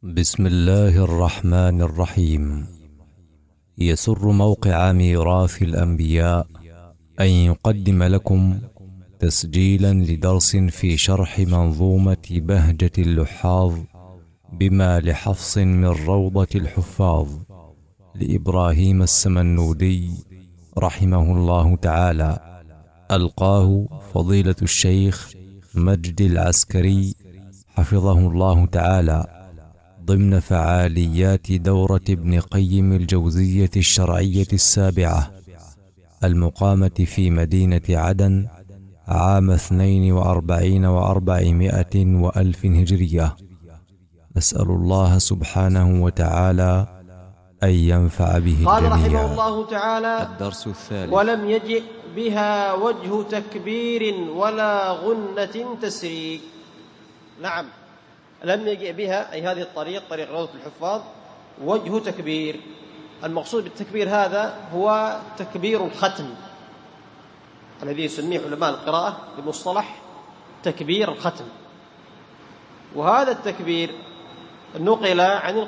بسم الله الرحمن الرحيم. يسر موقع ميراث الأنبياء أن يقدم لكم تسجيلا لدرس في شرح منظومة بهجة اللحاظ بما لحفص من روضة الحفاظ لإبراهيم السمنودي رحمه الله تعالى، ألقاه فضيلة الشيخ مجد العسكري حفظه الله تعالى ضمن فعاليات دورة ابن قيم الجوزية الشرعية السابعة المقامة في مدينة عدن عام 42 و400 وألف هجرية. نسأل الله سبحانه وتعالى أن ينفع به الجميع. قال رحمه الله تعالى: الدرس الثالث. ولم يجئ بها وجه تكبير ولا غنة تسريك. نعم، لم يجئ بها أي هذه الطريق، طريق روضة الحفاظ، وجه تكبير. المقصود بالتكبير هذا هو تكبير الختم الذي يسميه علماء القراءة بمصطلح تكبير الختم. وهذا التكبير نقل عن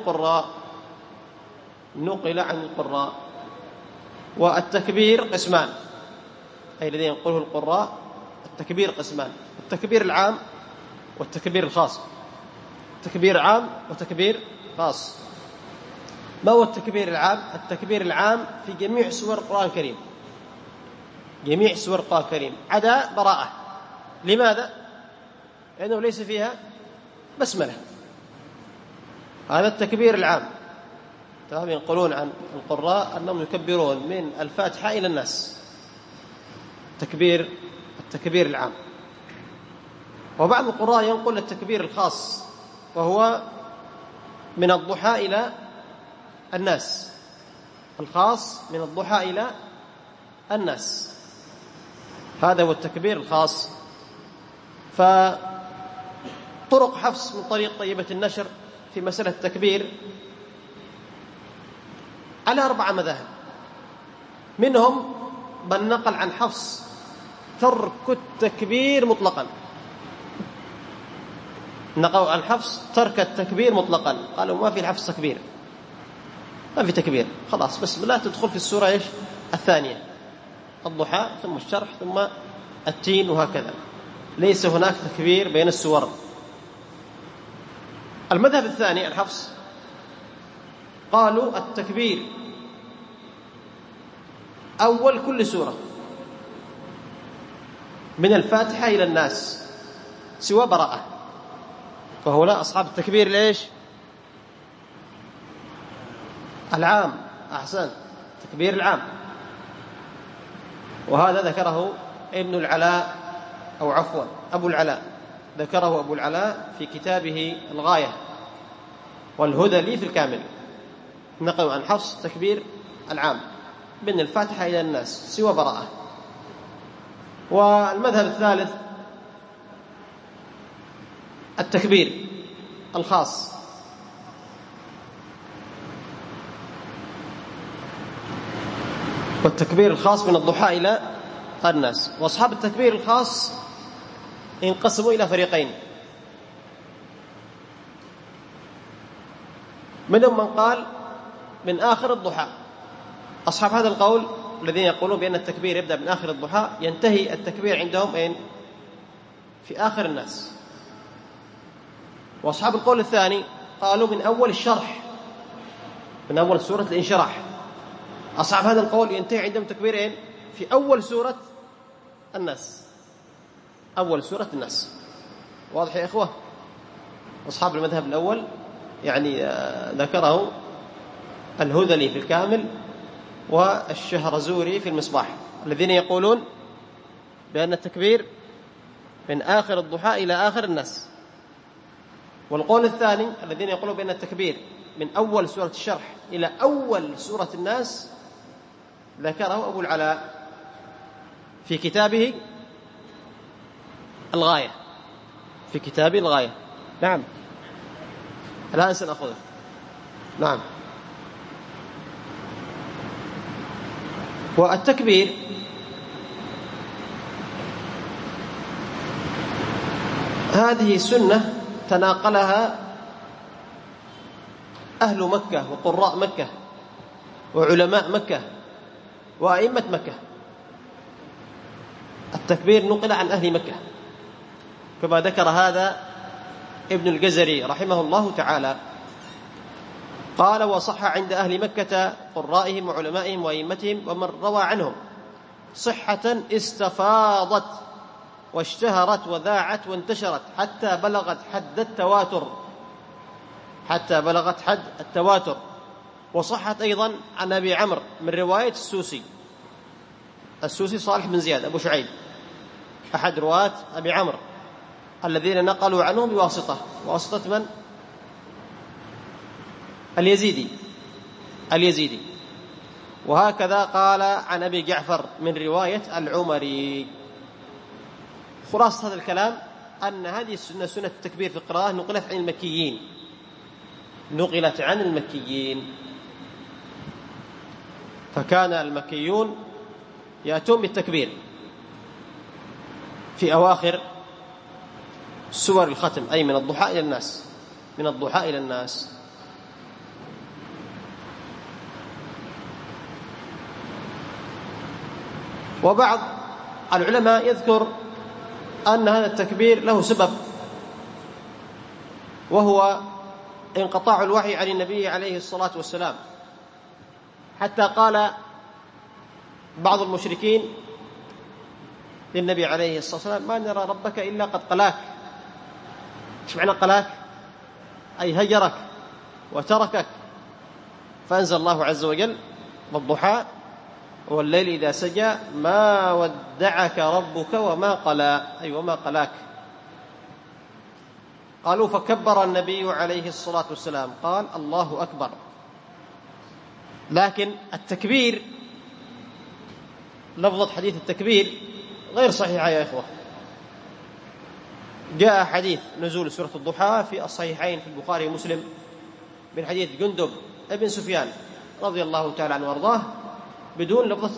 القراء. والتكبير قسمان، أي الذين ينقله القراء. التكبير قسمان: التكبير العام والتكبير الخاص. تكبير عام وتكبير خاص. ما هو التكبير العام؟ التكبير العام في جميع سور القرآن الكريم، جميع سور القرآن الكريم عدا براءة. لماذا؟ لأنه ليس فيها بسملة. هذا التكبير العام. ينقلون عن القراء أنهم يكبرون من الفاتحة إلى الناس، التكبير العام. وبعض القراء ينقل التكبير الخاص، وهو من الضحى إلى الناس، الخاص من الضحى إلى الناس. هذا هو التكبير الخاص. فطرق حفص من طريق طيبة النشر في مسألة التكبير على 4 مذاهب. منهم من نقل عن حفص ترك التكبير مطلقا، نقلوا عن حفص ترك التكبير مطلقا، قالوا ما في الحفص تكبير، ما في تكبير، خلاص بس لا تدخل في السورة الثانية، الضحى ثم الشرح ثم التين، وهكذا، ليس هناك تكبير بين السور. المذهب الثاني عن حفص قالوا التكبير أول كل سورة من الفاتحة إلى الناس سوى براءة. فهؤلاء أصحاب التكبير ليش؟ العام. أحسن، تكبير العام. وهذا ذكره أبو العلاء ذكره أبو العلاء في كتابه الغاية والهدى في الكامل. نقل عن حفص تكبير العام من الفاتحة إلى الناس سوى براءة. والمذهب الثالث التكبير الخاص، والتكبير الخاص من الضحى إلى الناس. وأصحاب التكبير الخاص انقسموا إلى فريقين: منهم من قال من آخر الضحى. أصحاب هذا القول الذين يقولون بأن التكبير يبدأ من آخر الضحى، ينتهي التكبير عندهم في آخر الناس. وأصحاب القول الثاني قالوا من أول الشرح، من أول سورة الانشراح. أصحاب هذا القول ينتهي عندهم تكبيرين في أول سورة الناس، أول سورة الناس. واضح يا إخوة؟ أصحاب المذهب الأول ذكره الهذلي في الكامل والشهرزوري في المصباح، الذين يقولون بأن التكبير من آخر الضحى إلى آخر الناس. والقول الثاني الذين يقولون بأن التكبير من أول سورة الشرح إلى أول سورة الناس ذكره أبو العلاء في كتابه الغاية، في كتابه الغاية. نعم، الآن سنأخذه. نعم. والتكبير هذه سنة تناقلها أهل مكة وقراء مكة وعلماء مكة وأئمة مكة. التكبير نقل عن أهل مكة كما ذكر هذا ابن الجزري رحمه الله تعالى، قال: وصح عند أهل مكة قرائهم وعلمائهم وأئمتهم ومن روى عنهم صحة استفاضت واشتهرت وذاعت وانتشرت حتى بلغت حد التواتر. وصحت أيضا عن أبي عمرو من رواية السوسي صالح بن زياد أبو شعيب أحد رواة أبي عمرو الذين نقلوا عنه بواسطة من؟ اليزيدي. وهكذا قال عن أبي جعفر من رواية العمري. خلاصة هذا الكلام أن هذه سنة التكبير في القراءة نقلت عن المكيين. فكان المكيون يأتون بالتكبير في أواخر سور الختم، أي من الضحى إلى الناس. وبعض العلماء يذكر أن هذا التكبير له سبب، وهو انقطاع الوحي عن النبي عليه الصلاة والسلام، حتى قال بعض المشركين للنبي عليه الصلاة والسلام: ما نرى ربك إلا قد قلاك. ايش معنى قلاك؟ أي هجرك وتركك. فأنزل الله عز وجل: والضحى والليل إذا سجى ما ودعك ربك وما قلى، أي وما قلاك. قالوا: فكبر النبي عليه الصلاة والسلام قال: الله أكبر. لكن التكبير، لفظة حديث التكبير غير صحيحة يا إخوة. جاء حديث نزول سورة الضحى في الصحيحين في البخاري ومسلم من حديث جندب ابن سفيان رضي الله تعالى عنه وارضاه بدون لفظة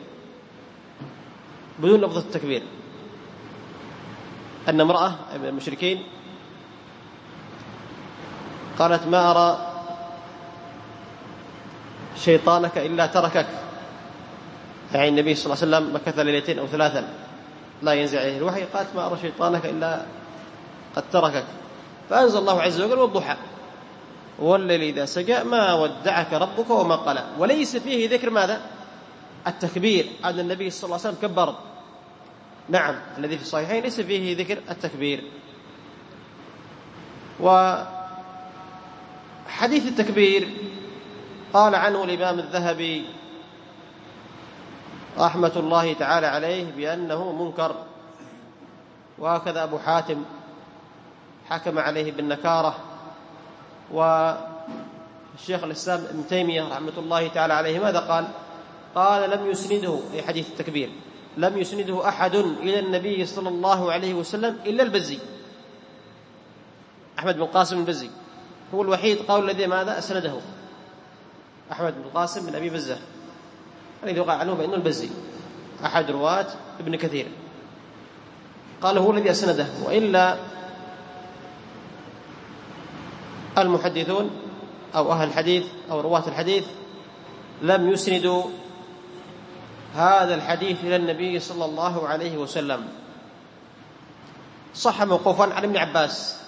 التكبير، أن امرأة من المشركين قالت: ما أرى شيطانك إلا تركك. يعني النبي صلى الله عليه وسلم مكث ليلتين أو 3 لا ينزل عليه الوحي، قالت: ما أرى شيطانك إلا قد تركك. فأنزل الله عز وجل: والضحى والليل إذا سجى ما ودعك ربك وما قلى. وليس فيه ذكر ماذا؟ التكبير، أن النبي صلى الله عليه وسلم كبر. نعم، الذي في الصحيحين ليس فيه ذكر التكبير. وحديث التكبير قال عنه الإمام الذهبي رحمة الله تعالى عليه بأنه منكر، وهكذا أبو حاتم حكم عليه بالنكارة. والشيخ الإسلام ابن تيمية رحمة الله تعالى عليه ماذا قال: لم يسنده، أي حديث التكبير، لم يسنده أحد إلى النبي صلى الله عليه وسلم إلا البزي، أحمد بن قاسم البزي هو الوحيد قول الذي ماذا أسنده. أحمد بن قاسم بن أبي بزة الذي وقع عنه بأنه البزي أحد رواة ابن كثير، قال هو الذي أسنده. وإلا المحدثون أو أهل الحديث أو رواة الحديث لم يسندوا هذا الحديث إلى النبي صلى الله عليه وسلم. صح موقوفا عن ابن عباس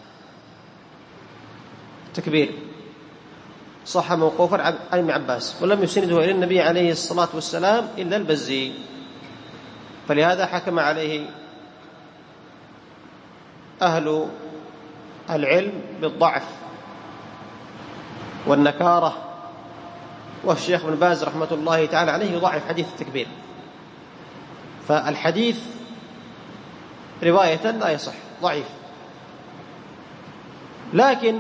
التكبير، صح موقوفا عن ابن عباس، ولم يسنده إلى النبي عليه الصلاة والسلام إلا البزي، فلهذا حكم عليه أهل العلم بالضعف والنكارة. والشيخ ابن باز رحمة الله تعالى عليه يضعف حديث التكبير. فالحديث رواية لا يصح، ضعيف. لكن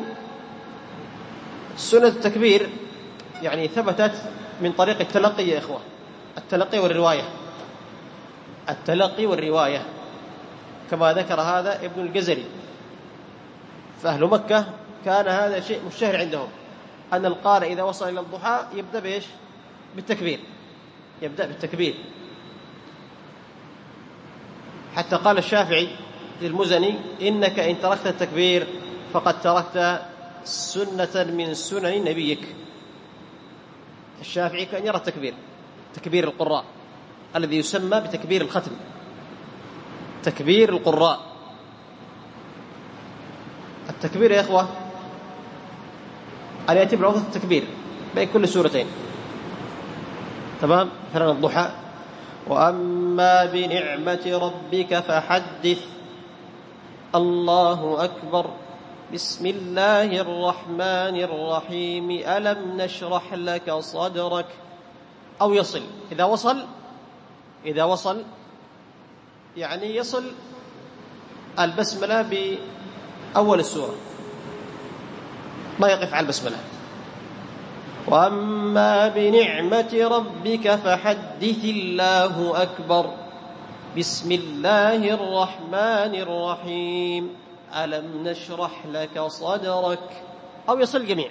سنة التكبير يعني ثبتت من طريق التلقي يا إخوة، التلقي والرواية كما ذكر هذا ابن الجزري. فأهل مكة كان هذا شيء مشتهر عندهم، أن القارئ إذا وصل إلى الضحى يبدأ بإيش؟ بالتكبير. حتى قال الشافعي للمزني: إنك إن تركت التكبير فقد تركت سنة من سنن نبيك. الشافعي كان يرى التكبير، تكبير القراء الذي يسمى بتكبير الختم، تكبير القراء. التكبير يا إخوة أن يأتي بلفظ التكبير بين كل سورتين، تمام؟ مثلا الضحى: وأما بنعمة ربك فحدث، الله أكبر، بسم الله الرحمن الرحيم، ألم نشرح لك صدرك. أو يصل، إذا وصل يعني يصل البسملة بأول السورة، ما يقف على البسملة. وأما بنعمة ربك فحدث، الله أكبر، بسم الله الرحمن الرحيم، ألم نشرح لك صدرك. أو يصل الجميع: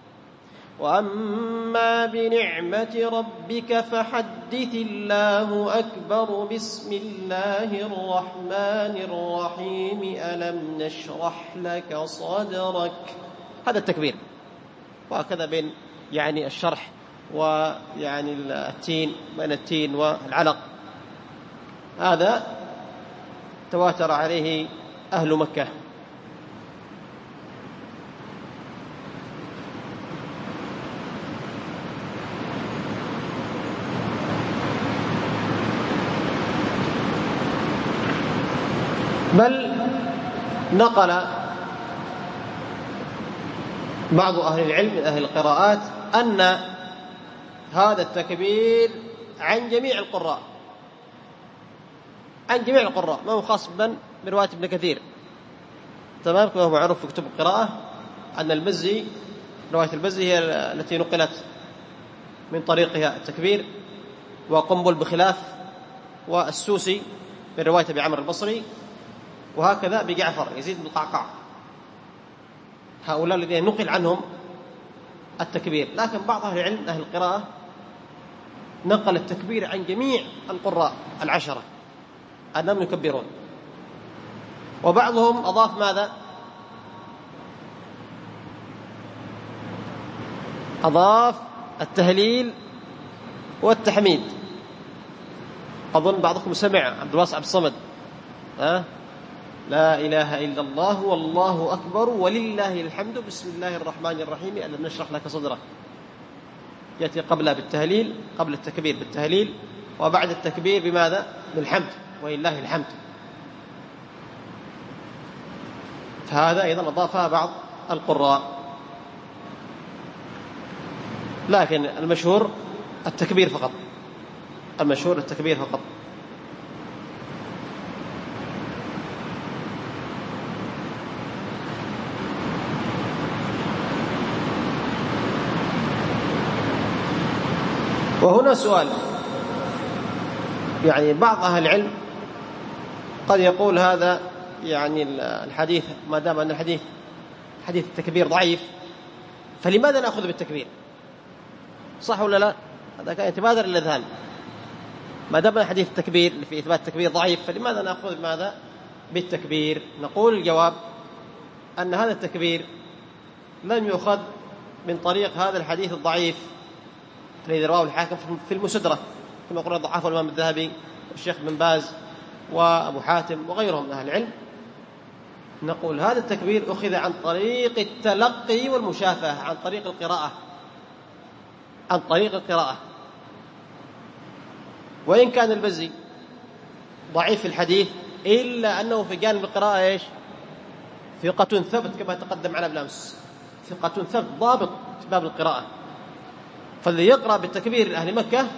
وأما بنعمة ربك فحدث، الله أكبر، بسم الله الرحمن الرحيم، ألم نشرح لك صدرك. هذا التكبير. وهكذا بين يعني الشرح ويعني التين، بين التين والعلق، هذا تواتر عليه أهل مكة. بل نقل بعض أهل العلم من أهل القراءات أن هذا التكبير عن جميع القراء، عن جميع القراء، ما هو خاص برواية ابن كثير، تمام؟ كما هو معروف في كتب القراءة أن المزي، رواية المزي هي التي نقلت من طريقها التكبير، وقنبل بخلاف، والسوسي من رواية أبي عمرو البصري، وهكذا بجعفر يزيد بن القعقاع. هؤلاء الذين نقل عنهم التكبير. لكن بعض أهل العلم أهل القراءة نقل التكبير عن جميع القراء 10 أنهم يكبرون. وبعضهم أضاف ماذا؟ أضاف التهليل والتحميد. أظن بعضكم سمع عبد الواسع الصمد: لا إله إلا الله والله أكبر ولله الحمد، بسم الله الرحمن الرحيم، ألم نشرح لك صدرك. يأتي قبلها بالتهليل، قبل التكبير بالتهليل، وبعد التكبير بماذا؟ بالحمد، ولله الحمد. فهذا أيضا أضافها بعض القراء. لكن المشهور التكبير فقط، المشهور التكبير فقط. وهنا سؤال، يعني بعض أهل العلم قد يقول هذا يعني الحديث، ما دام أن الحديث حديث التكبير ضعيف، فلماذا نأخذ بالتكبير؟ صح ولا لا؟ هذا كان يتبادر الأذهان. ما دام أن حديث التكبير اللي في إثبات التكبير ضعيف، فلماذا نأخذ بماذا؟ بالتكبير. نقول الجواب أن هذا التكبير لم يؤخذ من طريق هذا الحديث الضعيف الذي رواه الحاكم في المستدرك، كما قلنا ضعفه الإمام الذهبي والشيخ بن باز وأبو حاتم وغيرهم من أهل العلم. نقول هذا التكبير أخذ عن طريق التلقي والمشافهة، عن طريق القراءة، عن طريق القراءة. وإن كان البزي ضعيف في الحديث، إلا أنه في جانب القراءة إيش؟ ثقة ثبت، كما تقدم معنا بالأمس، ثقة ثبت ضابط في باب القراءة. فالذي يقرأ بالتكبير لأهل مكة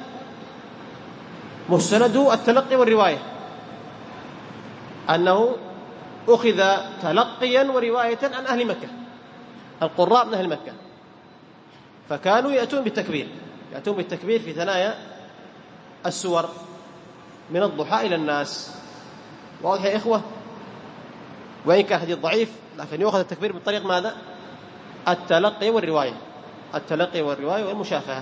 مستنده التلقي والرواية، أنه أخذ تلقيا ورواية عن أهل مكة، القراء من أهل مكة، فكانوا يأتون بالتكبير في ثنايا السور من الضحى إلى الناس. واضح يا إخوة؟ وإن كان حديث ضعيف، لكن يأخذ التكبير من طريق ماذا؟ التلقي والرواية، التلقي والرواية والمشافهة.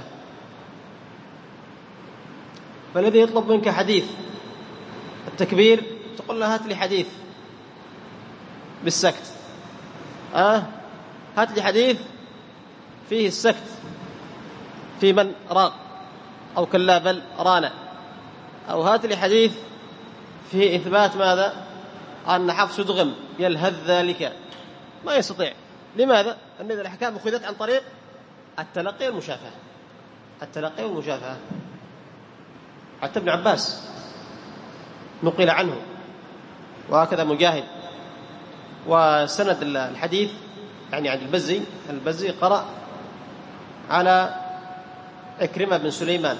فالذي يطلب منك حديث التكبير تقول له هات لي حديث بالسكت، هات لي حديث فيه السكت في من راق أو كلا بل رانا، أو هات لي حديث فيه إثبات ماذا؟ أن حفص يدغم يلهث ذلك، ما يستطيع. لماذا؟ أن الأحكام أخذت عن طريق التلقي والمشافهة، التلقي والمشافهة. حتى ابن عباس نقل عنه، وهكذا مجاهد. وسند الحديث يعني عند البزي قرأ على عكرمة بن سليمان،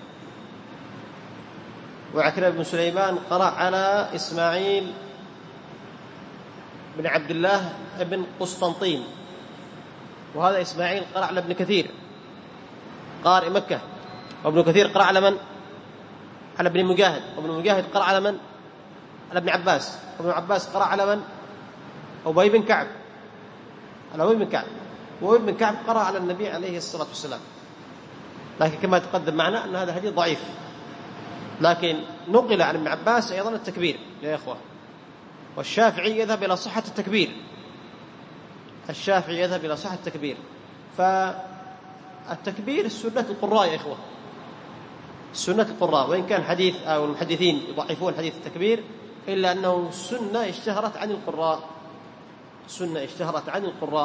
وعكرمة بن سليمان قرأ على إسماعيل بن عبد الله بن قسطنطين، وهذا إسماعيل قرأ على ابن كثير قارئ مكة، وابن كثير قرأ على من؟ على ابن مجاهد، وابن مجاهد قرأ على من؟ على ابن عباس، وابن عباس قرأ على من؟ أبي بن كعب، على أبي بن كعب، وأبي بن كعب قرأ على النبي عليه الصلاة والسلام. لكن كما تقدم معنا أن هذا حديث ضعيف، لكن نقل عن ابن عباس أيضا التكبير يا إخوة. والشافعي يذهب إلى صحة التكبير، الشافعي يذهب إلى صحة التكبير. فالتكبير سنة القراء يا إخوة، سنة القراء، وإن كان حديث أو المحدثين يضعفون حديث التكبير، إلا أنه سنة اشتهرت عن القراء، سنة اشتهرت عن القراء.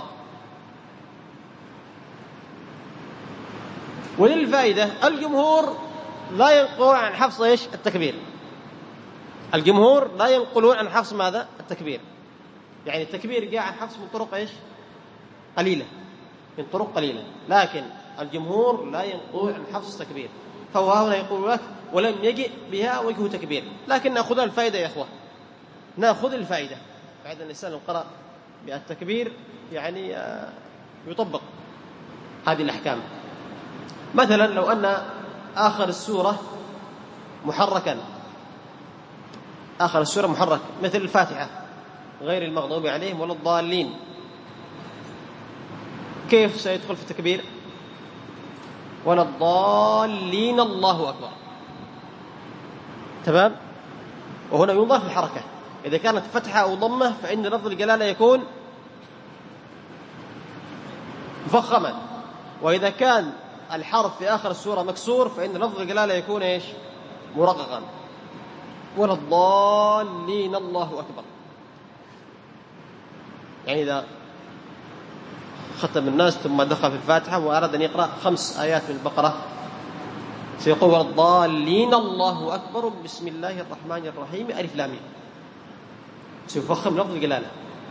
وللفائدة الجمهور لا ينقلون عن حفص إيش؟ التكبير. الجمهور لا ينقلون عن حفص ماذا؟ التكبير. يعني التكبير جاء عن حفص من طرق إيش؟ قليلة، من طرق قليلة، لكن الجمهور لا ينقلون عن حفص التكبير. فهو هنا يقول لك ولم يجئ بها وجه تكبير، لكن نأخذ الفائدة يا إخوة، نأخذ الفائدة. بعد الإنسان لو قرأ بالتكبير يعني يطبق هذه الأحكام. مثلا لو أن آخر السورة محركا، آخر السورة محرك مثل الفاتحة غير المغضوب عليهم ولا الضالين، كيف سيدخل في التكبير؟ ولا الضالين الله أكبر، تمام؟ وهنا ينظر الحركة، إذا كانت فتحة أو ضمة فإن لفظ الجلالة يكون مفخما، وإذا كان الحرف في آخر السورة مكسور فإن لفظ الجلالة يكون إيش؟ مرققا. ولا الضالين الله أكبر. يعني إذا ختم الناس ثم دخل في الفاتحة وأراد أن يقرأ 5 آيات من البقرة سيقول ولا الضالين الله أكبر بسم الله الرحمن الرحيم ألف لام ميم، سيفخم لفظ الجلالة.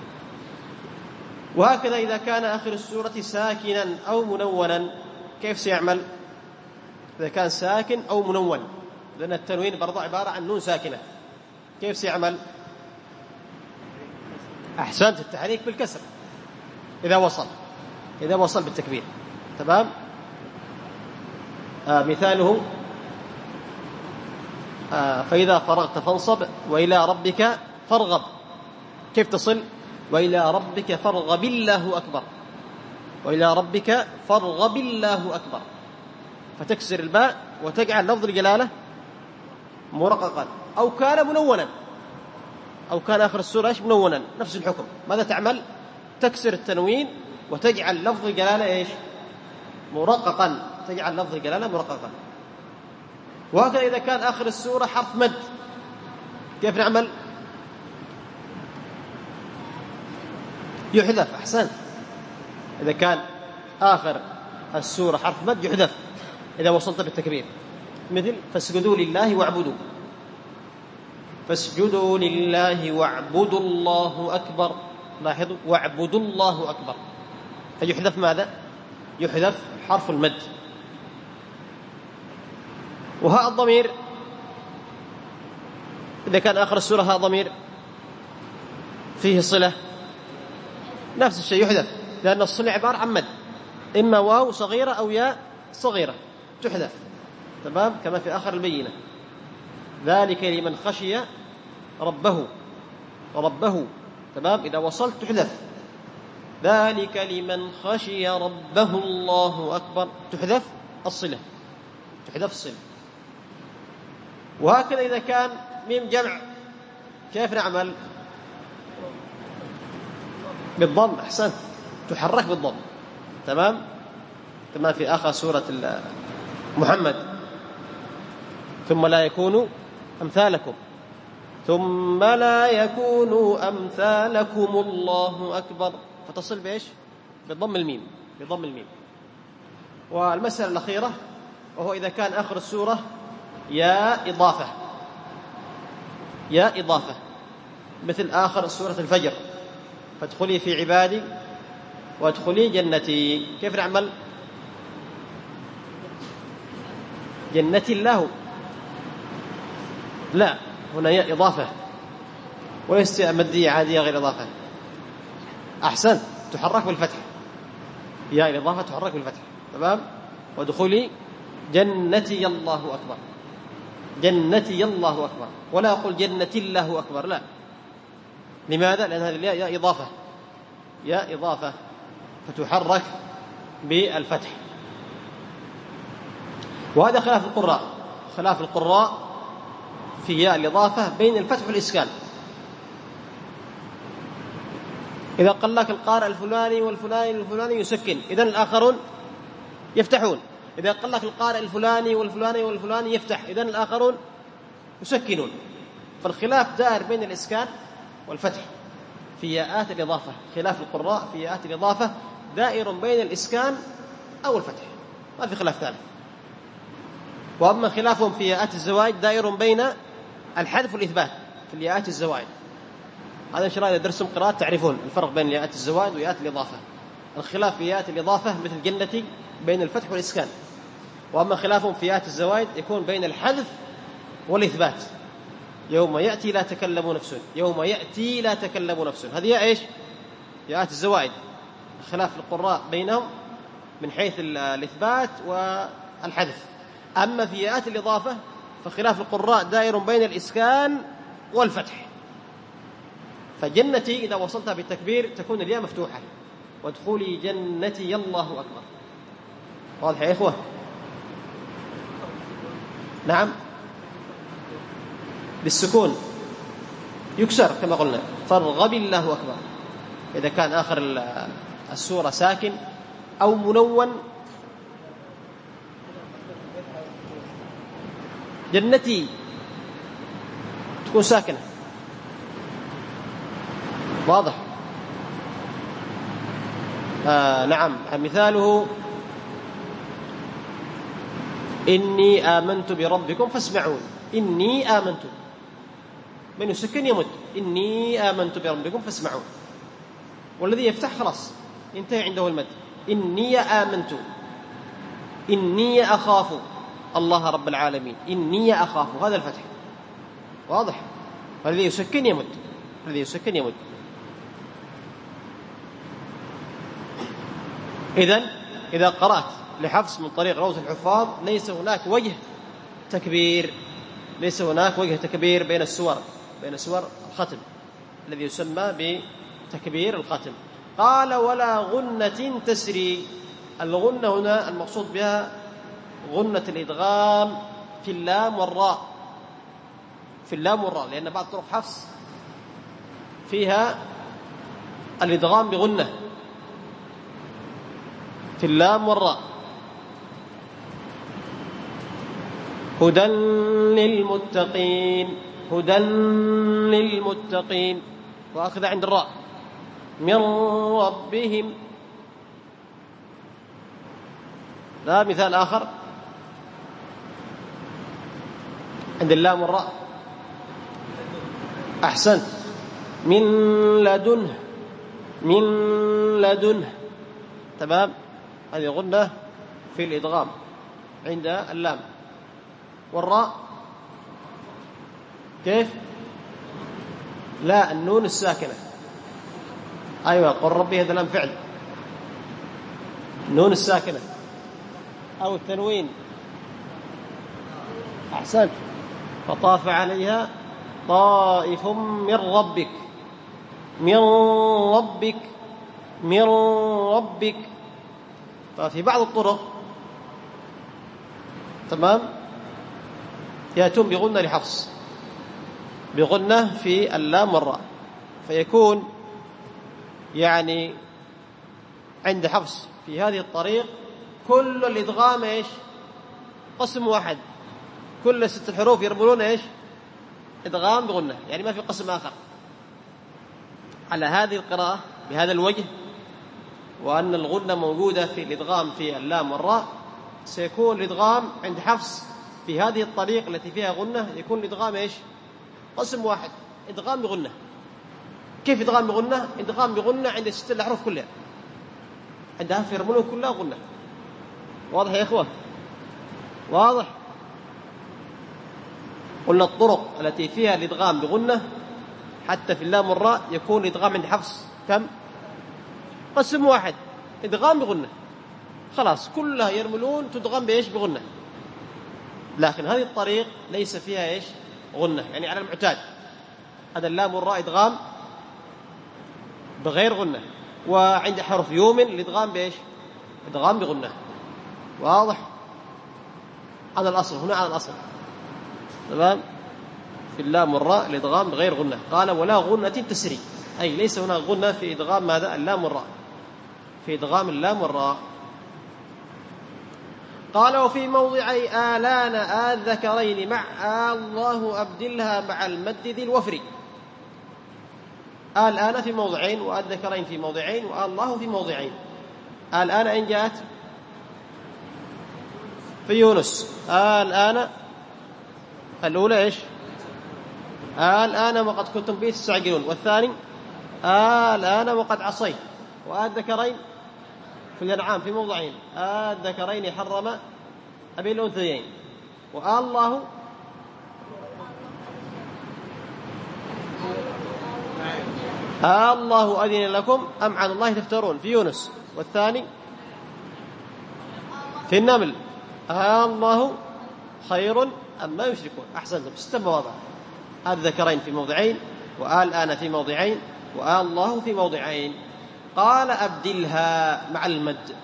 وهكذا إذا كان آخر السورة ساكنا أو منونا كيف سيعمل؟ إذا كان ساكن أو منون، لأن التنوين برضه عبارة عن نون ساكنة، كيف سيعمل؟ أحسنت، التحريك بالكسر إذا وصل بالتكبير، تمام؟ مثاله فإذا فرغت فانصب وإلى ربك فارغب، كيف تصل؟ وإلى ربك فارغب الله أكبر، وإلى ربك فارغب الله أكبر، فتكسر الباء وتجعل لفظ الجلالة مرققا. أو كان منونا، أو كان آخر السورة إيش؟ منونا، نفس الحكم. ماذا تعمل؟ تكسر التنوين وتجعل لفظ الجلالة إيش؟ مرققا، تجعل لفظ الجلالة مرققا. وهكذا إذا كان آخر السورة حرف مد كيف نعمل؟ يحذف. أحسنت، إذا كان آخر السورة حرف مد يحذف إذا وصلت بالتكبير، مثل فاسجدوا لله واعبدوا، فاسجدوا لله واعبدوا الله أكبر، لاحظوا واعبدوا الله أكبر، فيحذف ماذا؟ يحذف حرف المد. وهاء الضمير إذا كان آخر السورة هاء ضمير فيه صلة نفس الشيء يحذف، لأن الصلة عبارة عن مد، إما واو صغيرة أو ياء صغيرة تحذف، تمام؟ كما في آخر البينة ذلك لمن خشي ربه، تمام؟ إذا وصلت تحذف ذلك لمن خشي ربه الله أكبر، تحذف الصلة، تحذف الصلة. وهكذا إذا كان ميم جمع كيف نعمل؟ بالضم. أحسنت، تحرك بالضم. تمام، كما في آخر سورة محمد: ثم لا يكونوا أمثالكم، ثم لا يكونوا أمثالكم الله أكبر، فتصل بإيش؟ بضم الميم، بضم الميم. والمسألة الأخيرة وهو إذا كان آخر السورة يا إضافة، يا إضافة، مثل آخر سورة الفجر: فادخلي في عبادي وادخلي جنتي. كيف نعمل؟ جنتي الله، لا، هنا يا إضافة وليست مادية عادية غير إضافة. أحسنت، تحرك بالفتح، يا الإضافة تحرك بالفتح. تمام، وادخلي جنتي الله أكبر، جنتي الله أكبر، ولا أقول جنتي الله أكبر، لا. لماذا؟ لأن هذه الياء يا إضافة، يا إضافة، فتحرك بالفتح. وهذا خلاف القراء، خلاف القراء في ياء الإضافة بين الفتح والإسكان. إذا قال لك القارئ الفلاني والفلاني والفلاني يسكن، إذن الآخرون يفتحون. إذا قال لك القارئ الفلاني والفلاني والفلاني يفتح، إذن الآخرون يسكنون. فالخلاف دائر بين الإسكان والفتح في ياءات الإضافة. خلاف القراء في ياءات الإضافة دائر بين الإسكان أو الفتح، ما في خلاف ثالث. وأما خلافهم في ياءات الزوائد دائر بين الحذف والإثبات في الياءات الزوائد. هذا إن شاء الله إذا درسوا قراءات تعرفون الفرق بين ياءات الزوائد وياءات الإضافة. الخلاف في ياءات الإضافة مثل جنتي بين الفتح والإسكان، وأما خلافهم في ياءات الزوائد يكون بين الحذف والإثبات. يوم يأتي لا تكلم نفس، يوم يأتي لا تكلم نفس، هذه ياء إيش؟ ياءات الزوائد. خلاف القراء بينهم من حيث الإثبات والحذف. أما في ياءات الإضافة فخلاف القراء دائر بين الإسكان والفتح. فجنتي إذا وصلتها بالتكبير تكون الياء مفتوحة: وادخلي جنتي الله أكبر. واضح يا إخوة؟ نعم، بالسكون يكسر كما قلنا: فارغب الله أكبر. إذا كان آخر السورة ساكن أو منون. جنتي تكون ساكنة، واضح؟ نعم، مثاله: إني آمنت بربكم فاسمعون. إني آمنت، من يسكن يمد: إني آمنت بربكم فاسمعون. والذي يفتح خلاص ينتهي عنده المد: إني آمنت، إني أخاف الله رب العالمين، إني أخاف، هذا الفتح، واضح؟ والذي يسكن يمد، الذي يسكن يمد. إذن إذا قرأت لحفص من طريق روضة الحفاظ ليس هناك وجه تكبير، ليس هناك وجه تكبير بين السور، بين سور الختم الذي يسمى بتكبير الختم. قال: ولا غنة تسري. الغنة هنا المقصود بها غنة الإدغام في اللام والراء، في اللام والراء، لأن بعض طرق حفص فيها الإدغام بغنة في اللام والراء. هدى للمتقين، هدى للمتقين، وأخذ عند الراء: من ربهم. لا، مثال آخر عند اللام والراء. أحسنت، من لدنه، من لدنه. تمام، هذه غنة في الإدغام عند اللام. والراء كيف؟ لا، النون الساكنة. أيوة، قل ربي، هذا لام فعل، النون الساكنة أو التنوين. أحسنت، فطاف عليها طائف من ربك، من ربك، من ربك. ففي بعض الطرق تمام يأتون بغنة لحفص، بغنة في اللام والراء، فيكون يعني عند حفص في هذه الطريق كل الإدغام إيش؟ قسم واحد، كل 6 حروف يرملون إيش؟ إدغام بغنة، يعني ما في قسم آخر. على هذه القراءة بهذا الوجه، وأن الغنة موجودة في الإدغام في اللام والراء، سيكون الإدغام عند حفص في هذه الطريق التي فيها غنة يكون الإدغام إيش؟ قسم واحد، إدغام بغنة. كيف إدغام بغنة؟ إدغام بغنة عند 6 الأحرف كلها، عندها في يرملون كلها غنة. واضح يا إخوة؟ واضح؟ قلنا الطرق التي فيها الإدغام بغنة حتى في اللام والراء يكون الإدغام عند حفص كم؟ قسم واحد، إدغام بغنة، خلاص كلها يرملون تدغم بإيش؟ بغنة. لكن هذه الطريق ليس فيها إيش؟ غنة، يعني على المعتاد هذا اللام والراء إدغام بغير غنة، وعند حرف يومن الإدغام بإيش؟ إدغام بغنة. واضح؟ هذا الأصل، هنا على الأصل، تمام؟ في اللام والراء الإدغام بغير غنة. قال ولا غنة تسري، أي ليس هنا غنة في إدغام ماذا؟ اللام والراء، في إدغام اللام والراء. قال وفي موضعي آلان الذكرين مع الله أبدلها مع المد ذي الوفر. الآن في موضعين، والذكرين في موضعين، والله في موضعين. الآن إن جاءت في يونس، الآن الأولى إيش؟ الآن وقد كنتم به تستعجلون، والثاني الآن وقد عصيت. والذكرين في الأنعام في موضعين، الذكرين حرم أبي الأنثيين، والله الله أذن لكم أم على الله تفترون في يونس، والثاني في النمل الله خير أم ما يشركون. أحسنتم، 6 مواضع، الذكرين في موضعين، والآن في موضعين، والله في موضعين. قال أبدلها مع المد.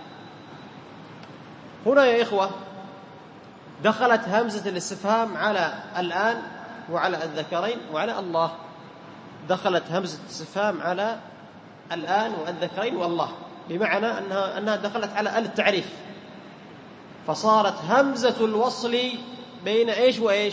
هنا يا إخوة دخلت همزة الاستفهام على الآن وعلى الذكرين وعلى الله، دخلت همزة الاستفهام على الآن والذكرين والله، بمعنى أنها دخلت على التعريف، فصارت همزة الوصل بين إيش وإيش؟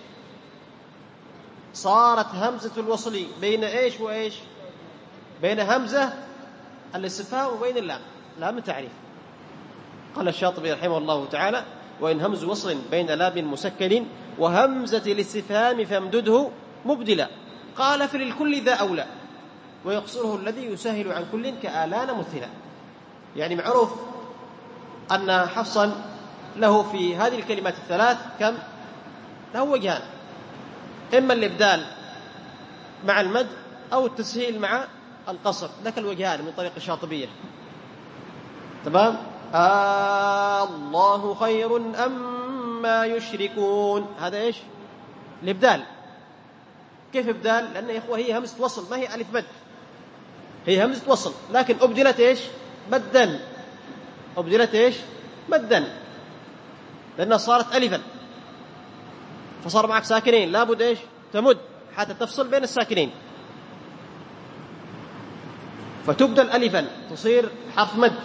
صارت همزة الوصل بين إيش وإيش؟ بين همزة الاستفهام وبين اللام، لام التعريف. قال الشاطبي رحمه الله تعالى وإن همز وصل بين لام مسكن وهمزة الاستفهام فامدده مبدلا. قال فللكل ذا أولى ويقصره الذي يسهل عن كل كآلان مثلا. يعني معروف أن حفصا له في هذه الكلمات الثلاث كم؟ له وجهان، إما الإبدال مع المد أو التسهيل مع القصر، لك الوجهان من طريق الشاطبية، تمام؟ الله خير أم ما يشركون، هذا إيش؟ الإبدال. كيف إبدال؟ لأن يا إخوة هي همزة وصل، ما هي ألف مد، هي همزة وصل، لكن أبدلت إيش؟ مدا. أبدلت إيش؟ مدا، لأنها صارت ألفا، فصار معك ساكنين، لابد إيش؟ تمد حتى تفصل بين الساكنين، فتبدل ألفا تصير حرف مد،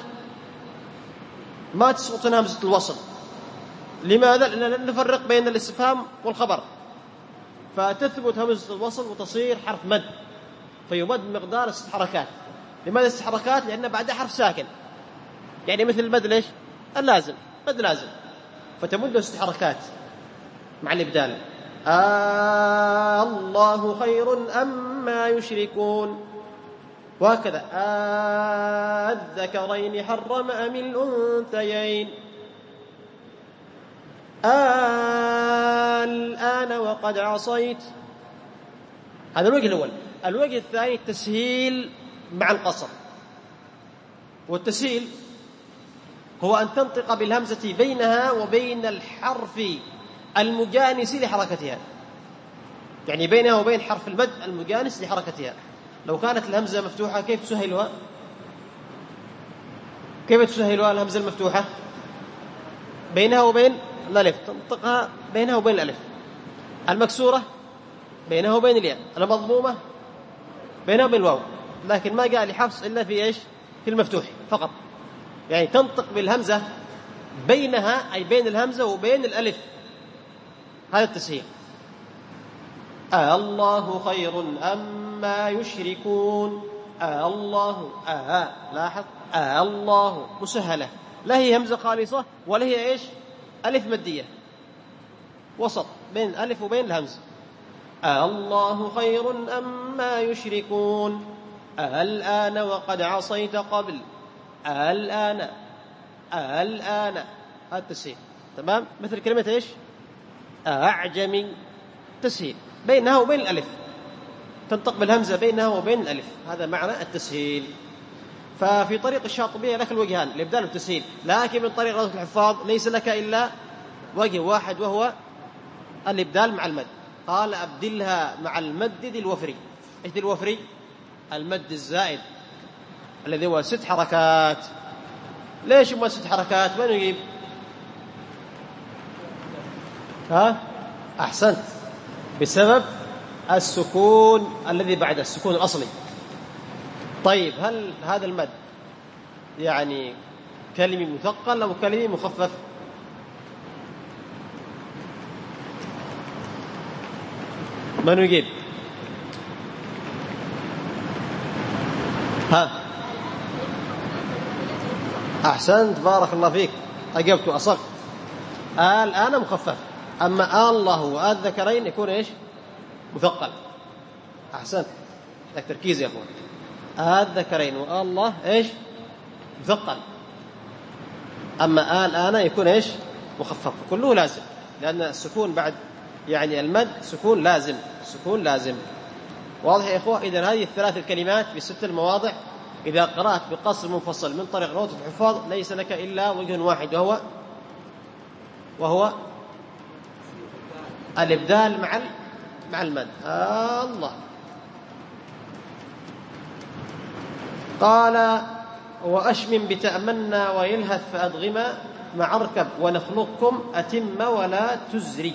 ما تسقط همزة الوصل. لماذا؟ لأننا نفرق بين الاستفهام والخبر، فتثبت همزة الوصل وتصير حرف مد، فيمد مقدار 6 حركات. لماذا 6 حركات؟ لأن بعدها حرف ساكن، يعني مثل المد ليش؟ اللازم، مد لازم، فتمد 6 حركات مع الإبدال. الله خير أم ما يشركون، وهكذا الذكرين حرم أم الأنثيين، الآن وقد عصيت. هذا الوجه الأول. الوجه الثاني التسهيل مع القصر، والتسهيل هو أن تنطق بالهمزة بينها وبين الحرف المجانس لحركتها، يعني بينها وبين حرف المد المجانس لحركتها. لو كانت الهمزة مفتوحة كيف تسهلها؟ كيف تسهلها الهمزة المفتوحة؟ بينها وبين الألف، تنطقها بينها وبين الألف. المكسورة بينها وبين الياء. المضمومة بينها وبين الواو. لكن ما قال لحفص إلا في إيش؟ في المفتوح فقط، يعني تنطق بالهمزة بينها، أي بين الهمزة وبين الألف، هذا التسهيل. الله خير أما يشركون. الله لاحظ الله مسهلة، لا هي همزة خالصة ولا هي إيش ألف مدية، وسط بين الألف وبين الهمزة. الله خير أما يشركون. الآن وقد عصيت قبل. الآن هذا التسهيل. تمام، مثل كلمة إيش أعجمي، تسهيل بينها وبين الألف، تنطق بالهمزة بينها وبين الألف، هذا معنى التسهيل. ففي طريق الشاطبية لك الوجهان، الإبدال والتسهيل، لكن من طريق روضة الحفاظ ليس لك إلا وجه واحد، وهو الإبدال مع المد. قال أبدلها مع المد ذي الوفري. إيش ذي الوفري؟ المد الزائد الذي هو 6 حركات. ليش هو 6 حركات؟ من يجيب؟ أحسنت، بسبب السكون الذي بعد السكون الأصلي. طيب، هل هذا المد يعني كلمي مثقل أو كلمي مخفف؟ من يجيب؟ أحسنت، بارك الله فيك، أجبت وأصغت. الآن مخفف، أما الله والذكرين يكون إيش مثقل. أحسنت، لك تركيز يا أخوان. الذكرين والله إيش مثقل، أما الآن يكون إيش مخفف، كله لازم، لأن السكون بعد يعني المد سكون لازم، سكون لازم. واضح يا إخوة؟ إذن هذه الثلاث الكلمات في 6 المواضع إذا قرأت بقصر منفصل من طريق روضة الحفاظ ليس لك إلا وجه واحد، وهو الإبدال مع المد. الله. قال وأشمم بتأمنا ويلهث فأدغما مع اركب ونخلقكم أتم ولا تزري.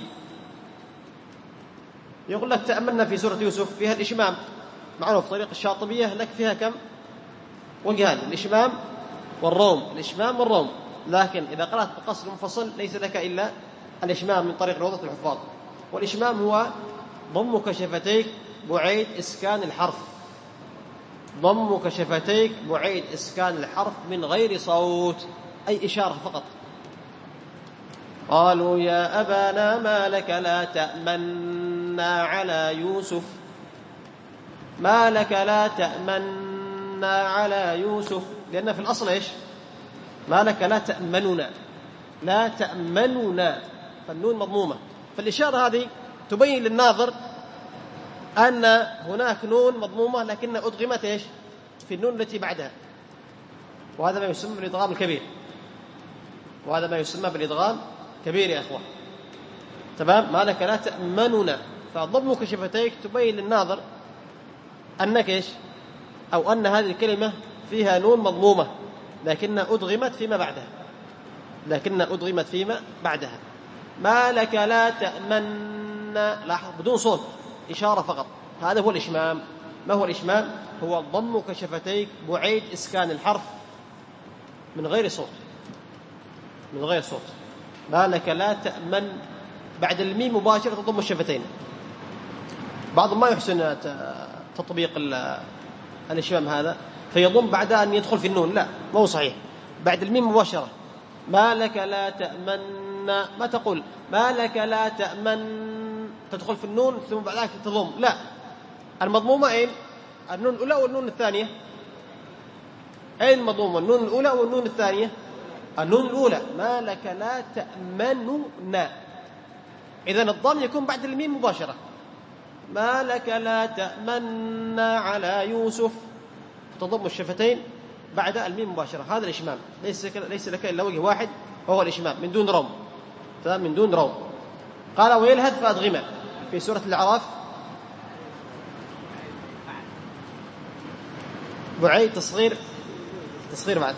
يقول لك تأملنا في سورة يوسف فيها الإشمام، معروف طريق الشاطبية لك فيها كم وجهان؟ الإشمام والروم، الإشمام والروم. لكن إذا قرأت بقصر منفصل ليس لك إلا الإشمام من طريق روضة الحفاظ. والإشمام هو ضمك شفتيك بعيد إسكان الحرف، ضمك شفتيك بعيد إسكان الحرف من غير صوت، أي إشارة فقط. قالوا يا أبانا ما لك لا تأمنا على يوسف. ما لك لا تأمنا على يوسف، لأن في الأصل إيش؟ ما لك لا تأمننا، لا تأمننا، فالنون مضمومة. فالإشارة هذه تبين للناظر أن هناك نون مضمومة لكن أدغمت إيش في النون التي بعدها، وهذا ما يسمى بالإدغام الكبير، وهذا ما يسمى بالإدغام كبير يا أخوة. تمام، ما لك لا تأمننا، فضمك شفتيك تبين للناظر أنك إيش، أو أن هذه الكلمة فيها نون مضمومة لكن أدغمت فيما بعدها، ما لك لا تأمنا، لاحظ بدون صوت، إشارة فقط. هذا هو الإشمام. ما هو الإشمام؟ هو ضمك شفتيك بعيد إسكان الحرف من غير صوت، ما لك لا تأمن، بعد الميم مباشرة تضم الشفتين. بعضهم ما يحسن تطبيق الإشمام هذا فيضم بعد أن يدخل في النون، لا، ما هو صحيح. بعد الميم مباشرة ما لك لا تأمن، ما تقول ما لك لا تأمن تدخل في النون ثم بعد ذلك تضم، لا، المضمومة أين؟ النون الأولى والنون الثانية. أين المضمومة؟ النون الأولى والنون الثانية؟ النون الأولى، ما لك لا تأمننا. إذن الضم يكون بعد الميم مباشرة، ما لك لا تأمنا على يوسف، تضم الشفتين بعد الميم مباشرة. هذا الإشمام، ليس لك إلا وجه واحد وهو الإشمام من دون روم. تمام، من دون روم. قال ويلهث فأدغما في سورة الأعراف بعيد تصغير بعد.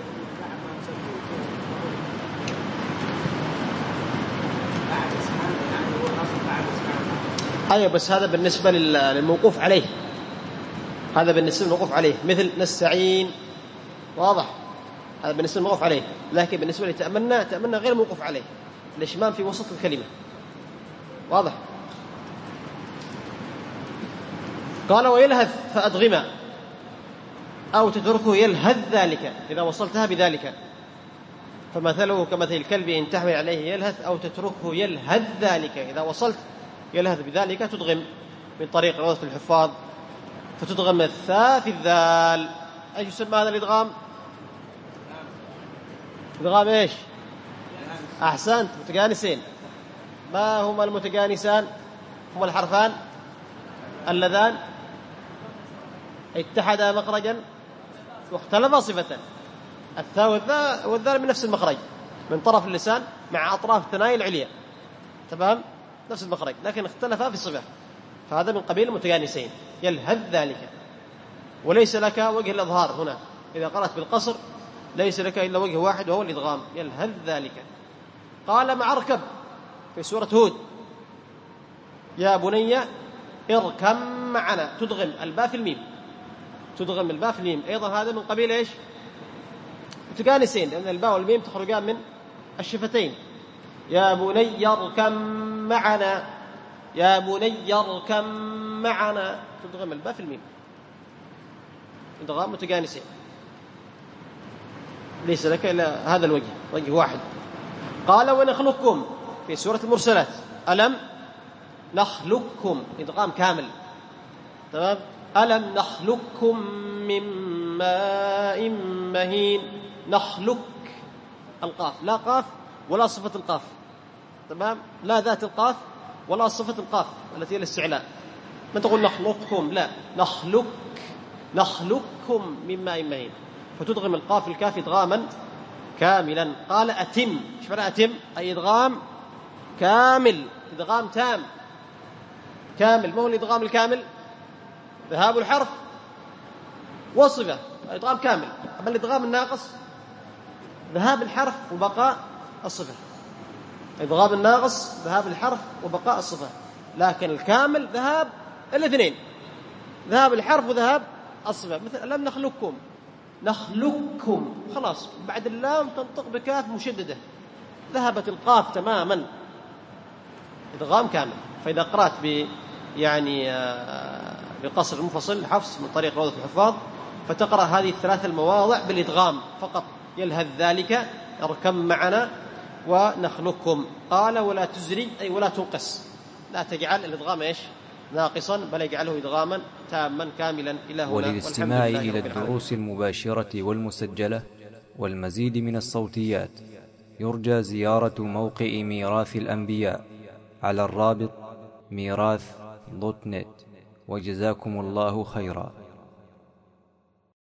أيوة، بس هذا بالنسبة للموقوف عليه، مثل نستعين، واضح، هذا بالنسبة للموقوف عليه. لكن بالنسبة تأمنا غير موقوف عليه، الإشمام في وسط الكلمة. واضح؟ قال ويلهث فأدغما، أو تتركه يلهث ذلك إذا وصلتها بذلك، فمثله كمثل الكلب إن تحمل عليه يلهث أو تتركه يلهث ذلك. إذا وصلت يلهث بذلك تدغم من طريق روضة الحفاظ، فتدغم الثاء في الذال. أيش يسمى هذا الإدغام؟ إدغام إيش؟ أحسنت، متجانسين. ما هما المتجانسان؟ هما الحرفان اللذان اتحدا مخرجا واختلفا صفة. الثاء والذال من نفس المخرج، من طرف اللسان مع أطراف الثنايا العليا، تمام؟ نفس المخرج لكن اختلفا في الصفة، فهذا من قبيل المتجانسين. يلهث ذلك، وليس لك وجه الإظهار هنا. إذا قرأت بالقصر ليس لك إلا وجه واحد وهو الإدغام، يلهث ذلك. قال مع اركب في سورة هود يا بني اركب معنا، تدغم الباء في الميم، تدغم الباء في الميم. أيضا هذا من قبيل إيش؟ متجانسين، لأن الباء والميم تخرجان من الشفتين. يا بني اركب معنا، يا بني اركب معنا، تدغم الباء في الميم، إدغام متجانسين. ليس لك إلا هذا الوجه، وجه واحد. قال ونخلقكم في سورة المرسلات ألم نخلقكم، إدغام كامل، تمام؟ ألم نخلقكم من ماء مهين. نخلق القاف، لا قاف ولا صفة القاف، تمام؟ لا ذات القاف ولا صفة القاف التي هي الاستعلاء. ما تقول نخلقكم، لا، نخلقكم من ماء مهين، فتدغم القاف الكاف إدغاما كاملا. قال أتم، ايش معنى أتم؟ أي إدغام كامل، إدغام تام كامل. ما هو الإدغام الكامل؟ ذهاب الحرف وصفة، إدغام كامل. أما الإدغام الناقص ذهاب الحرف وبقاء الصفة. إدغام الناقص ذهاب الحرف وبقاء الصفة، لكن الكامل ذهاب الاثنين، ذهاب الحرف وذهاب الصفة. مثل لم نخلقكم، نخلقكم خلاص بعد اللام تنطق بكاف مشددة، ذهبت القاف تماما، إدغام كامل. فإذا قرأت بقصر المنفصل حفص من طريق روضة الحفاظ، فتقرأ هذه الثلاث المواضع بالإدغام فقط، يلهث ذلك، اركب معنا، ونخلقكم. قال ولا تزري، أي ولا تنقص، لا تجعل الإدغام إيش؟ ناقصا، بل يجعله إدغاما تاما كاملا. إلى هنا. وللاستماع إلى الدروس المباشرة والمسجلة والمزيد من الصوتيات يرجى زيارة موقع ميراث الأنبياء على الرابط ميراث.net. وجزاكم الله خيرا.